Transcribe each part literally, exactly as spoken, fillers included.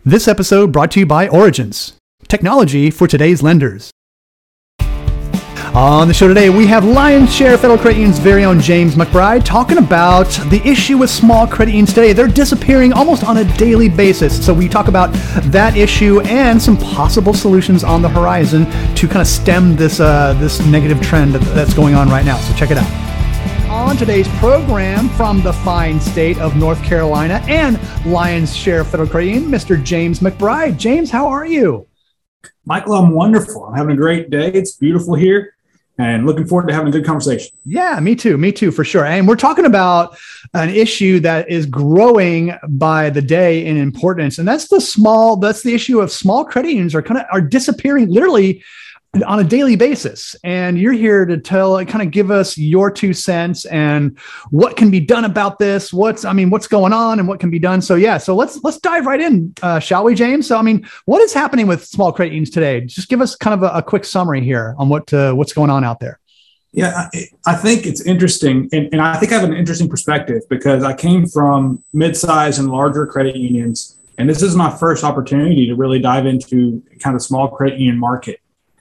This episode brought to you by Origins, technology for today's lenders. On the show today, we have Lion's Share Federal Credit Union's very own James McBride talking about the issue with small credit unions today. They're disappearing almost on a daily basis. So we talk about that issue and some possible solutions on the horizon to kind of stem this uh, this negative trend that's going on right now. So check it out. On today's program from the fine state of North Carolina and Lion's Share Federal Credit Union, Mister James McBride. James, how are you? Michael, I'm wonderful. I'm having a great day. It's beautiful here and looking forward to having a good conversation. Yeah, me too. Me too, for sure. And we're talking about an issue that is growing by the day in importance. And that's the small, that's the issue of small credit unions are kind of are disappearing literally on a daily basis. And you're here to tell, kind of give us your two cents and what can be done about this. What's, I mean, what's going on and what can be done. So yeah, so let's, let's dive right in, uh, shall we, James? So, I mean, what is happening with small credit unions today? Just give us kind of a, a quick summary here on what, uh, what's going on out there. Yeah, I, I think it's interesting. And, and I think I have an interesting perspective because I came from mid-size and larger credit unions. And this is my first opportunity to really dive into kind of small credit union market.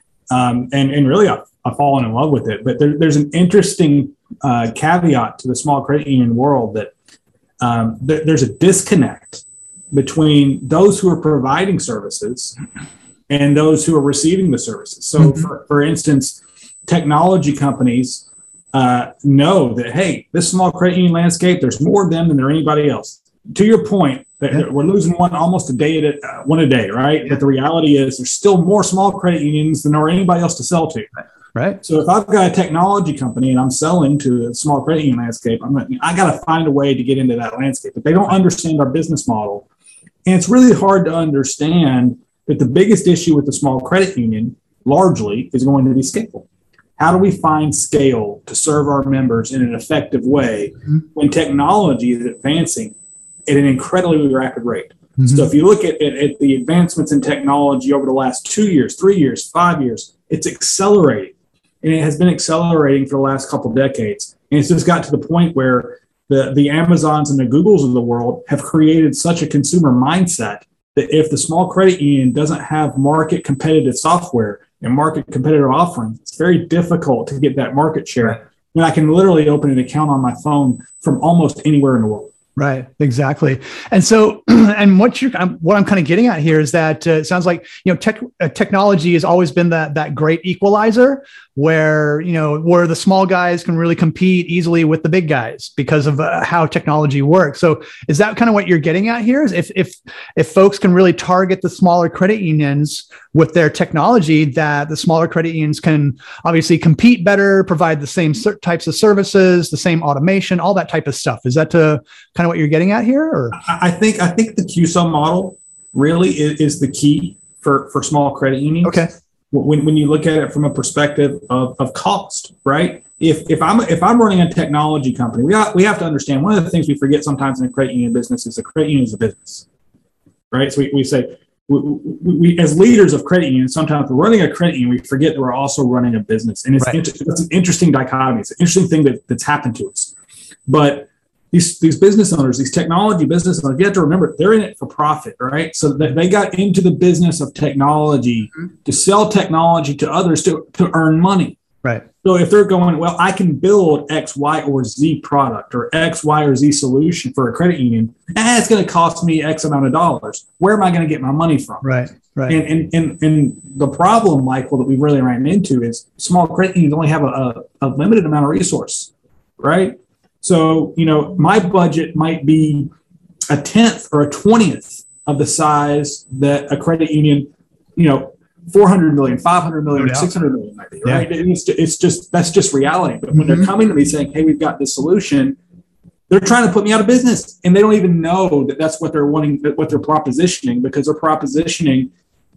Um, and, and really, I've, I've fallen in love with it. But there, there's an interesting uh, caveat to the small credit union world that um, th- there's a disconnect between those who are providing services and those who are receiving the services. So, mm-hmm. for, for instance, technology companies uh, know that, hey, this small credit union landscape, there's more of them than there anybody else. To your point, yeah. We're losing one almost a day at a, uh, one a day, right? Yeah. But the reality is there's still more small credit unions than there are anybody else to sell to. Right. So if I've got a technology company and I'm selling to a small credit union landscape, I'm like, I got to find a way to get into that landscape. But they don't understand our business model. And it's really hard to understand that the biggest issue with the small credit union largely is going to be scale. How do we find scale to serve our members in an effective way mm-hmm. when technology is advancing at an incredibly rapid rate? Mm-hmm. So if you look at, at, at the advancements in technology over the last two years, three years, five years, it's accelerating. And it has been accelerating for the last couple of decades. And it's just got to the point where the, the Amazons and the Googles of the world have created such a consumer mindset that if the small credit union doesn't have market competitive software and market competitive offerings, it's very difficult to get that market share. Right. And I can literally open an account on my phone from almost anywhere in the world. Right, exactly. And so, and what you're, what I'm kind of getting at here is that uh, it sounds like, you know, tech, uh, technology has always been that that great equalizer where, you know, where the small guys can really compete easily with the big guys because of uh, how technology works. So is that kind of what you're getting at here? Is if, if, if folks can really target the smaller credit unions with their technology, that the smaller credit unions can obviously compete better, provide the same types of services, the same automation, all that type of stuff. Is that to kind of what you're getting at here? Or? I think, I think the Q S O model really is, is the key for, for small credit unions. Okay. When, when you look at it from a perspective of, of cost, right? If if I'm if I'm running a technology company, we got, we have to understand one of the things we forget sometimes in the credit union business is the credit union is a business, right? So we, we say we, we, we as leaders of credit unions, sometimes we're running a credit union, we forget that we're also running a business, and it's, right. inter- it's an interesting dichotomy. It's an interesting thing that, that's happened to us, but. These, these business owners, these technology business owners, you have to remember they're in it for profit, right? So that they got into the business of technology mm-hmm. to sell technology to others to, to earn money. Right. So if they're going, well, I can build X, Y, or Z product or X, Y, or Z solution for a credit union, and it's going to cost me X amount of dollars. Where am I going to get my money from? Right. Right. And, and, and, and the problem, Michael, that we really ran into is small credit unions only have a, a, a limited amount of resource, right? So, you know, my budget might be a tenth or a twentieth of the size that a credit union, you know, four hundred million, five hundred million, no six hundred million might be, right? Yeah. It's, it's just, that's just reality. But when mm-hmm. they're coming to me saying, hey, we've got this solution, they're trying to put me out of business. And they don't even know that that's what they're wanting, what they're propositioning, because they're propositioning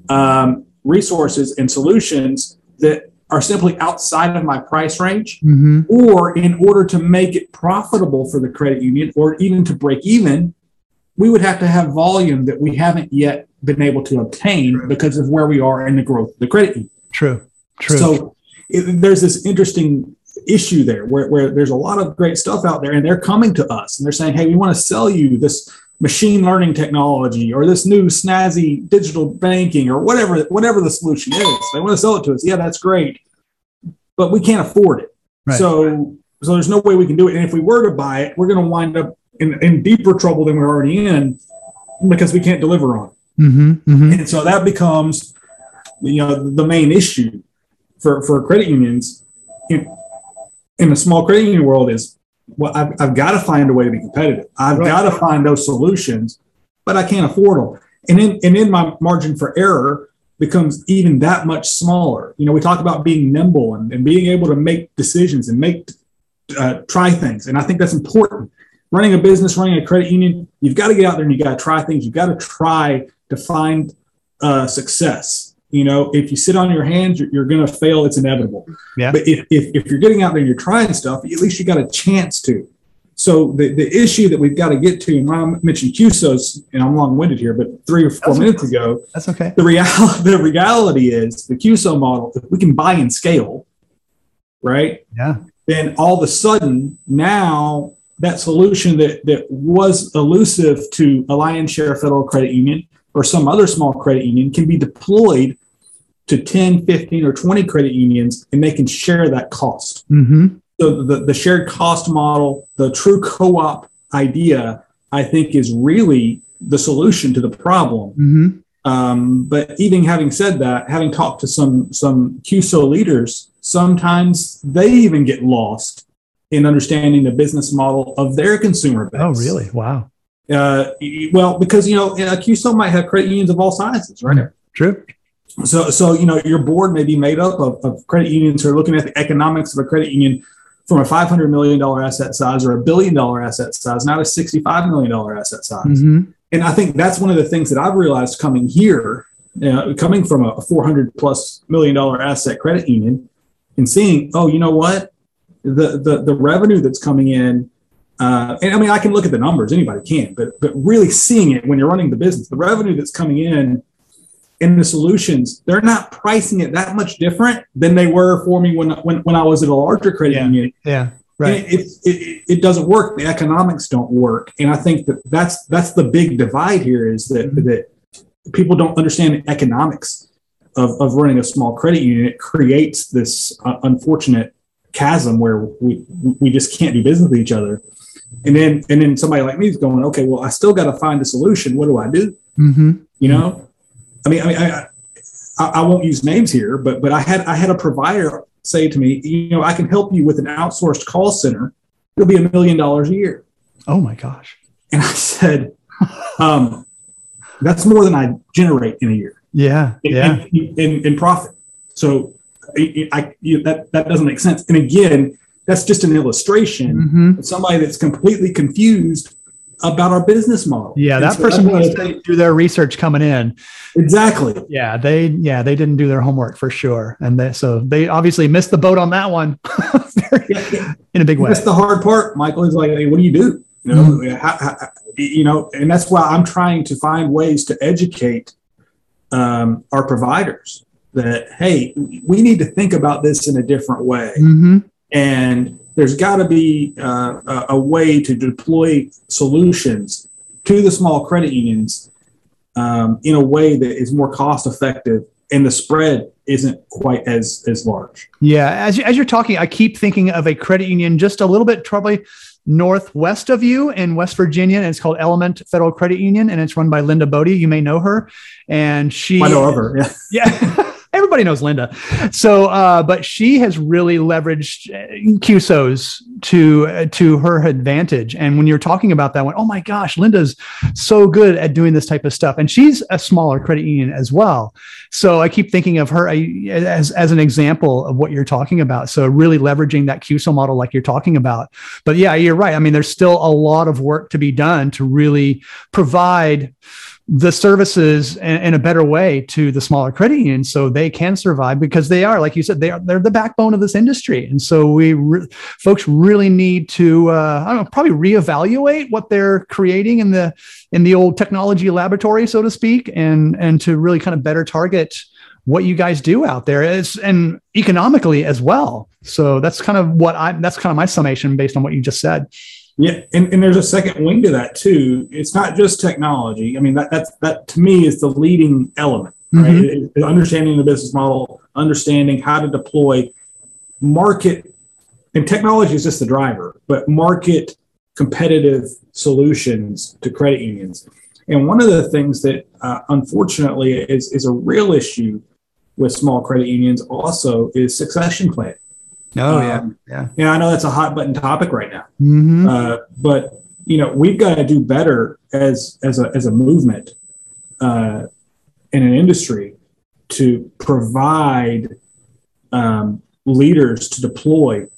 um, resources and solutions that are simply outside of my price range, mm-hmm. or in order to make it profitable for the credit union or even to break even, we would have to have volume that we haven't yet been able to obtain True. Because of where we are in the growth of the credit union. True. True. So it, there's this interesting issue there where, where there's a lot of great stuff out there, and they're coming to us and they're saying, hey, we want to sell you this machine learning technology or this new snazzy digital banking or whatever, whatever the solution is. They want to sell it to us. Yeah, that's great, but we can't afford it. Right. So, so there's no way we can do it. And if we were to buy it, we're going to wind up in, in deeper trouble than we're already in because we can't deliver on it. Mm-hmm, mm-hmm. And so that becomes, you know, the main issue for, for credit unions in, in the small credit union world is, well, I've, I've got to find a way to be competitive. I've right. got to find those solutions, but I can't afford them. And then, and then my margin for error becomes even that much smaller. You know, we talk about being nimble and, and being able to make decisions and make, uh, try things. And I think that's important. Running a business, running a credit union, you've got to get out there and you got to try things. You've got to try to find uh, success. You know, if you sit on your hands, you're, you're going to fail. It's inevitable. Yeah. But if, if, if you're getting out there and you're trying stuff, at least you got a chance to. So the, the issue that we've got to get to, and I mentioned Q S Os, and I'm long-winded here, but three or four that's minutes okay. ago, that's okay. The reality, the reality is the Q S O model, if we can buy and scale, right? Yeah. Then all of a sudden now that solution that, that was elusive to a lion's share Federal Credit Union or some other small credit union can be deployed to ten, fifteen, or twenty credit unions, and they can share that cost. Mm-hmm. So the, the shared cost model, the true co-op idea, I think is really the solution to the problem. Mm-hmm. Um, but even having said that, having talked to some, some Q S O leaders, sometimes they even get lost in understanding the business model of their consumer base. Oh, really? Wow. Uh, well, because, you know, a Q S O might have credit unions of all sizes, right? True. So, so you know, your board may be made up of, of credit unions who are looking at the economics of a credit union from a five hundred million dollars asset size or a billion dollar asset size, not a sixty-five million dollars asset size. Mm-hmm. And I think that's one of the things that I've realized coming here, you know, coming from a four hundred plus million dollar asset credit union and seeing, oh, you know what, the, the, the revenue that's coming in, uh, and I mean, I can look at the numbers, anybody can, but, but really seeing it when you're running the business, the revenue that's coming in and the solutions, they're not pricing it that much different than they were for me when when, when I was at a larger credit yeah. union. Yeah, right. It, it, it, it doesn't work. The economics don't work. And I think that that's, that's the big divide here is that, mm-hmm. that people don't understand the economics of, of running a small credit union. It creates this uh, unfortunate chasm where we, we just can't do business with each other. And then, and then somebody like me is going, okay, well, I still got to find a solution. What do I do? Mm-hmm. You know? I mean, I mean, I, I, I won't use names here, but but I had I had a provider say to me, you know, I can help you with an outsourced call center. It'll be a million dollars a year. Oh my gosh! And I said, um, that's more than I generate in a year. Yeah, in, yeah. In, in, in profit. So I, I you, that that doesn't make sense. And again, that's just an illustration mm-hmm. of somebody that's completely confused about our business model. Yeah, and that so person needs to do their research coming in. Exactly. Yeah, they yeah they didn't do their homework for sure, and they, so they obviously missed the boat on that one yeah, yeah. in a big way. That's the hard part, Michael. Is like, hey, what do you do? You know, mm-hmm. how, how, you know, and that's why I'm trying to find ways to educate um, our providers that hey, we need to think about this in a different way, mm-hmm. and there's got to be uh, a, a way to deploy solutions to the small credit unions um, in a way that is more cost effective and the spread isn't quite as, as large. Yeah. As, you, as you're talking, I keep thinking of a credit union just a little bit probably northwest of you in West Virginia. And it's called Element Federal Credit Union. And it's run by Linda Bodie. You may know her. And she... I know of her, yeah. Yeah. Everybody knows Linda. So, uh, but she has really leveraged Q S Os to, uh, to her advantage. And when you're talking about that one, oh my gosh, Linda's so good at doing this type of stuff. And she's a smaller credit union as well. So I keep thinking of her as, as an example of what you're talking about. So really leveraging that Q S O model like you're talking about. But yeah, you're right. I mean, there's still a lot of work to be done to really provide the services in, in a better way to the smaller credit unions so they can survive, because they are, like you said, they are, they're the backbone of this industry. And so we re- folks really need to, uh, I don't know, probably reevaluate what they're creating in the, in the old technology laboratory, so to speak, and, and to really kind of better target what you guys do out there is, and economically as well. So that's kind of what I, that's kind of my summation based on what you just said. Yeah, and, and there's a second wing to that too. It's not just technology. I mean, that that's that to me is the leading element, right? Mm-hmm. It, it, understanding the business model, understanding how to deploy market, and technology is just the driver, but market competitive solutions to credit unions. And one of the things that uh, unfortunately is is a real issue with small credit unions also is succession planning. Oh, yeah. Um, yeah. Yeah, I know that's a hot button topic right now. Mm-hmm. Uh, but, you know, we've got to do better as as a, as a movement uh, in an industry to provide um, leaders to deploy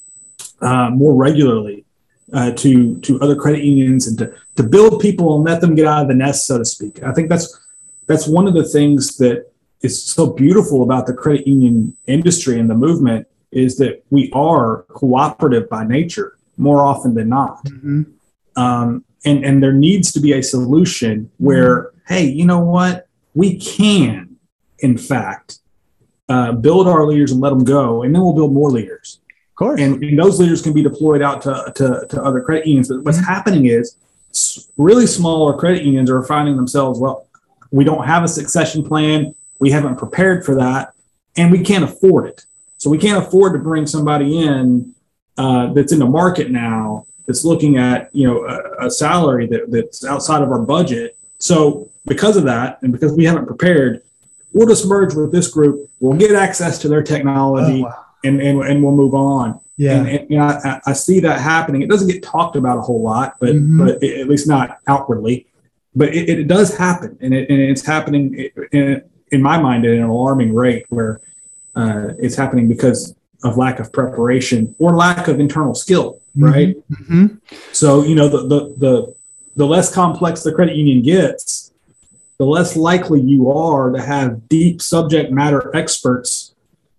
uh, more regularly uh, to to other credit unions and to, to build people and let them get out of the nest, so to speak. I think that's that's one of the things that is so beautiful about the credit union industry and the movement is that we are cooperative by nature more often than not. Mm-hmm. Um, and, and there needs to be a solution where, mm-hmm. hey, you know what? We can, in fact, uh, build our leaders and let them go, and then we'll build more leaders. Of course. And, and those leaders can be deployed out to, to, to other credit unions. But what's mm-hmm. happening is really smaller credit unions are finding themselves, well, we don't have a succession plan. We haven't prepared for that, and we can't afford it. So we can't afford to bring somebody in uh, that's in the market now that's looking at, you know, a, a salary that, that's outside of our budget. So because of that, and because we haven't prepared, we'll just merge with this group. We'll get access to their technology, oh, wow. and, and and we'll move on. Yeah, and, and you know, I, I see that happening. It doesn't get talked about a whole lot, but mm-hmm. but it, at least not outwardly. But it, it does happen, and it, and it's happening in, in my mind at an alarming rate where. Uh, it's happening because of lack of preparation or lack of internal skill, right? Mm-hmm. So, you know, the, the the the less complex the credit union gets, the less likely you are to have deep subject matter experts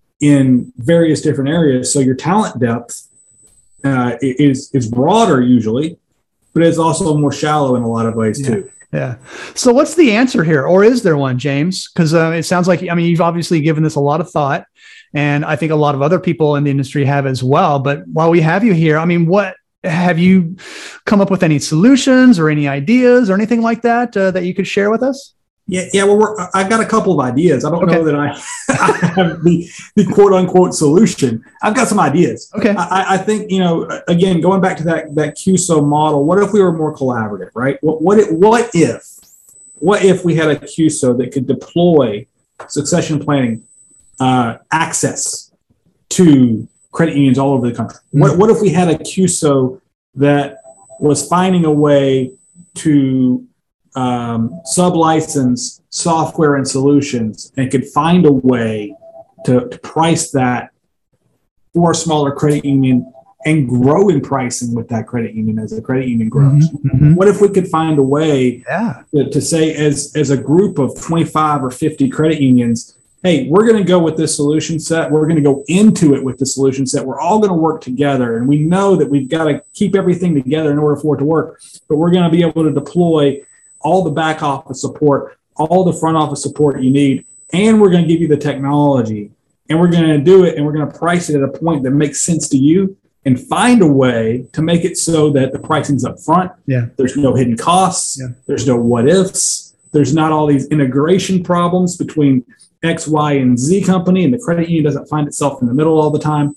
in various different areas. So your talent depth uh, is is broader usually, but it's also more shallow in a lot of ways yeah. too. Yeah. So what's the answer here? Or is there one, James? Because uh, it sounds like, I mean, you've obviously given this a lot of thought, and I think a lot of other people in the industry have as well. But while we have you here, I mean, what have you come up with any solutions or any ideas or anything like that uh, that you could share with us? Yeah, yeah. Well, we're, I've got a couple of ideas. I don't okay. know that I, I have the, the quote unquote solution. I've got some ideas. Okay. I, I think, you know, again, going back to that that Q S O model, what if we were more collaborative, right? What what if, what if what if we had a Q S O that could deploy succession planning uh, access to credit unions all over the country? Mm-hmm. What what if we had a Q S O that was finding a way to um, sub-license software and solutions and could find a way to, to price that for a smaller credit union and grow in pricing with that credit union as the credit union grows? Mm-hmm. What if we could find a way yeah. to, to say as, as a group of twenty-five or fifty credit unions, hey, we're going to go with this solution set. We're going to go into it with the solution set. We're all going to work together. And we know that we've got to keep everything together in order for it to work. But we're going to be able to deploy all the back office support, all the front office support you need. And we're going to give you the technology. And we're going to do it. And we're going to price it at a point that makes sense to you and find a way to make it so that the pricing's up front. Yeah. There's no hidden costs. Yeah. There's no what ifs. There's not all these integration problems between X, Y, and Z company, and the credit union doesn't find itself in the middle all the time.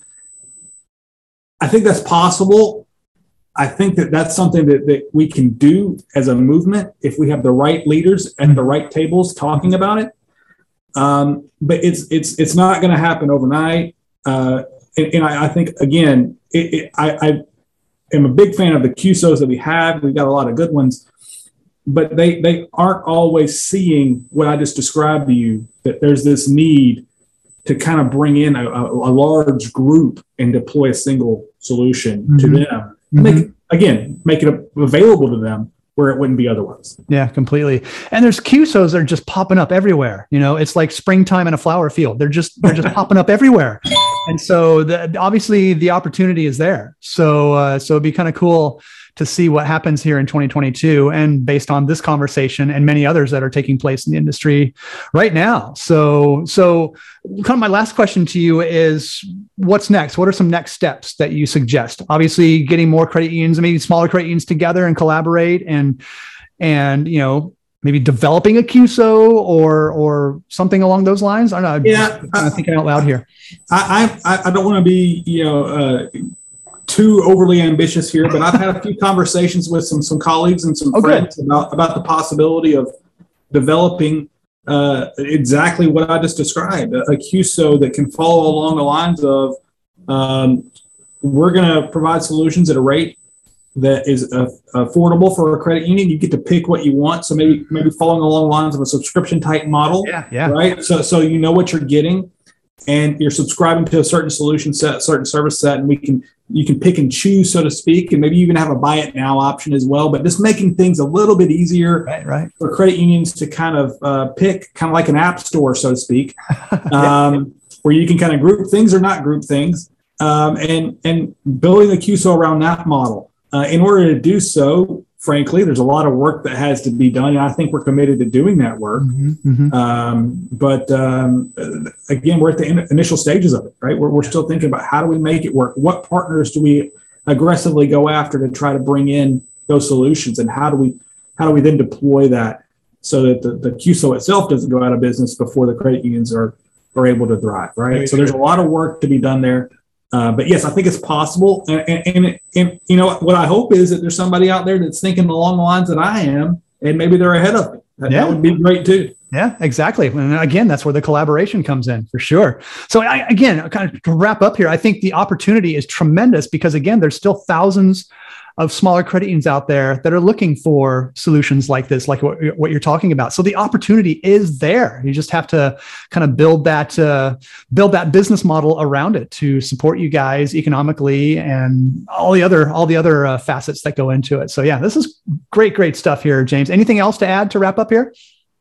I think that's possible. I think that that's something that, that we can do as a movement if we have the right leaders at the right tables talking about it. Um, but it's it's it's not going to happen overnight. Uh, and, and I, I think, again, it, it, I, I am a big fan of the Q S Os that we have. We've got a lot of good ones. But they, they aren't always seeing what I just described to you, that there's this need to kind of bring in a, a, a large group and deploy a single solution mm-hmm. to them. Mm-hmm. Make, again, make it available to them where it wouldn't be otherwise. Yeah, completely. And there's Q S Os that are just popping up everywhere. You know, it's like springtime in a flower field. They're just they're just popping up everywhere. And so the, obviously the opportunity is there. So, uh, so it'd be kind of cool to see what happens here in twenty twenty-two, and based on this conversation and many others that are taking place in the industry right now. So, so kind of my last question to you is, what's next? What are some next steps that you suggest? Obviously, getting more credit unions, maybe smaller credit unions together and collaborate, and and you know, maybe developing a Q S O or or something along those lines. I don't know. Yeah, I'm kind of thinking out loud here. I I, I don't want to be you know. Uh, too overly ambitious here, but I've had a few conversations with some some colleagues and some oh, friends good. about about the possibility of developing uh, exactly what I just described, a, a Q S O that can follow along the lines of um, we're going to provide solutions at a rate that is uh, affordable for a credit union. You get to pick what you want, so maybe maybe following along the lines of a subscription type model. Yeah, yeah. Right. So so you know what you're getting, and you're subscribing to a certain solution set, certain service set, and we can. You can pick and choose, so to speak, and maybe even have a buy it now option as well, but just making things a little bit easier right, right. for credit unions to kind of uh, pick, kind of like an app store, so to speak, um, where you can kind of group things or not group things, um, and, and building a Q S O around that model. Uh, in order to do so, frankly, there's a lot of work that has to be done, and I think we're committed to doing that work. Mm-hmm, mm-hmm. Um, but um, again, we're at the in- initial stages of it, right? We're, we're still thinking about how do we make it work? What partners do we aggressively go after to try to bring in those solutions, and how do we how do we then deploy that so that the, the Q S O itself doesn't go out of business before the credit unions are are able to thrive, right? Very so true. There's a lot of work to be done there. Uh, but yes, I think it's possible. And, and, and, and, you know, what I hope is that there's somebody out there that's thinking along the lines that I am, and maybe they're ahead of me. That, yeah. that would be great too. Yeah, exactly. And again, that's where the collaboration comes in for sure. So I, again, kind of to wrap up here, I think the opportunity is tremendous because again, there's still thousands of smaller credit unions out there that are looking for solutions like this, like what, what you're talking about. So the opportunity is there. You just have to kind of build that, uh, build that business model around it to support you guys economically and all the other, all the other uh, facets that go into it. So yeah, this is great, great stuff here, James. Anything else to add to wrap up here?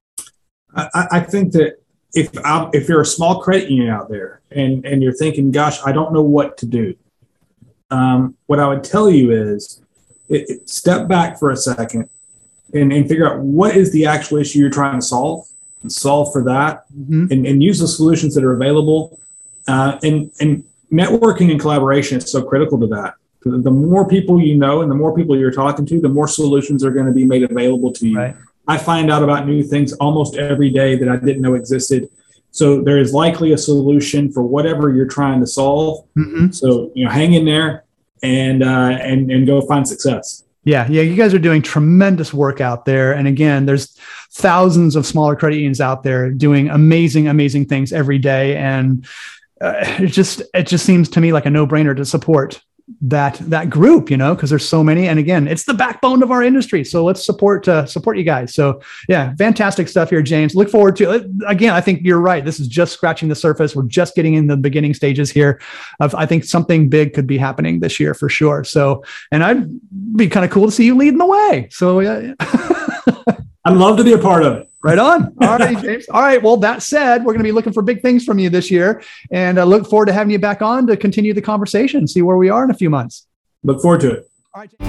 I, I think that if I'm, if you're a small credit union out there and, and you're thinking, gosh, I don't know what to do. Um, what I would tell you is it, it, step back for a second and, and figure out what is the actual issue you're trying to solve and solve for that mm-hmm. and, and use the solutions that are available. Uh, and, and networking and collaboration is so critical to that. The, the more people you know and the more people you're talking to, the more solutions are going to be made available to you. Right. I find out about new things almost every day that I didn't know existed. So there is likely a solution for whatever you're trying to solve. Mm-hmm. So, you know, hang in there and, uh, and, and go find success. Yeah. Yeah. You guys are doing tremendous work out there. And again, there's thousands of smaller credit unions out there doing amazing, amazing things every day. And uh, it just, it just seems to me like a no-brainer to support that, that group, you know, because there's so many. And again, it's the backbone of our industry. So let's support, uh, support you guys. So yeah, fantastic stuff here, James. Look forward to it. Again, I think you're right. This is just scratching the surface. We're just getting in the beginning stages here of, I think something big could be happening this year for sure. So, and I'd be kind of cool to see you leading the way. So yeah. I'd love to be a part of it. Right on. All right, James. All right. Well, that said, we're going to be looking for big things from you this year, and I look forward to having you back on to continue the conversation, see where we are in a few months. Look forward to it. All right.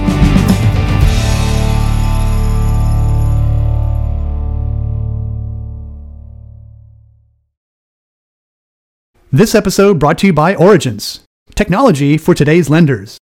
This episode brought to you by Origence, technology for today's lenders.